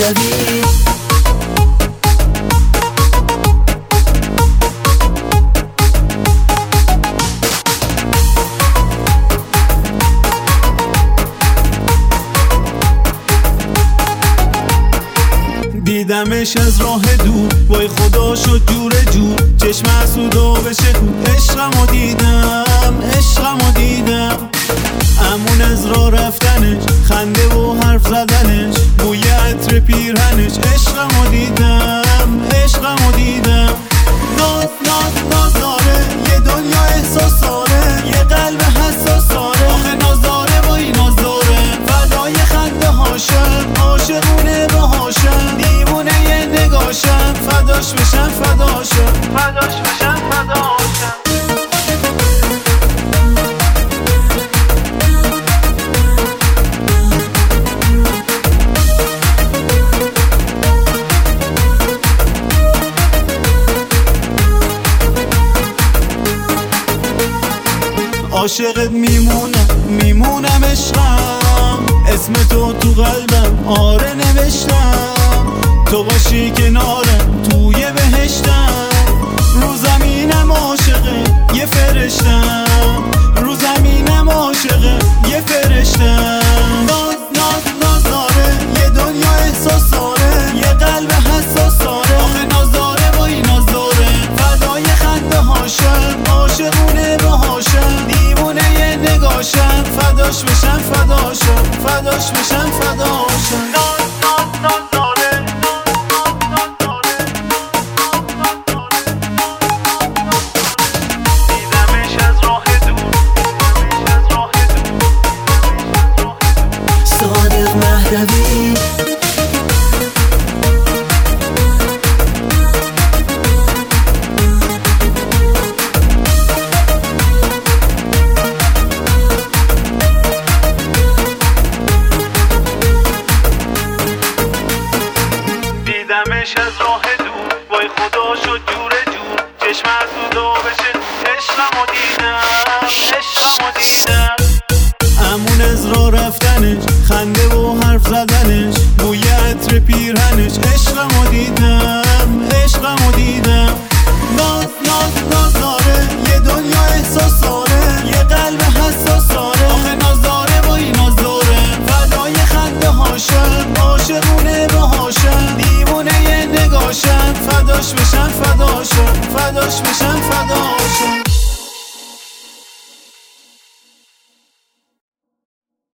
مهدوی. دیدمش از راه دور، وای خدا شد جور جور، چشم حسودا بشه خود. عشقمو دیدم امون از راه رفتنش، خنده و حرف زدنش، بوی عطر پیرهنش. عشقمو دیدم ناز داره، یه دنیا احساس داره، یه قلب حساس داره. آخه نازاره وای نازاره، فدای خنده هاشم، عاشقونه باهاشم، دیوونه یه نگاشم، فداش بشم فداشم. عاشقت میمونم عشقم، اسم تو قلبم آره نوشتم. تو باشی کنارم توی بهشتم، رو زمینم عاشقه یه فرشتم، رو زمینم عاشقه یه فرشتم. ناز داره، یه دنیا احساس داره، یه قلب حساس داره. آخه نازاره وای نازاره، فدای خنده هاشم، عاشقونه باهاشم، دیوونه یه نگاشم، فداش بشم فداشم. صادق مهدوی. دیدمش از راه دور، وای خدا شد جور جور، چشم حسودا بشه. عشقمو دیدم امون از راه رفتنش، خنده و حرف زدنش، بوی عطر پیرهنش. عشقمو دیدم ناز داره.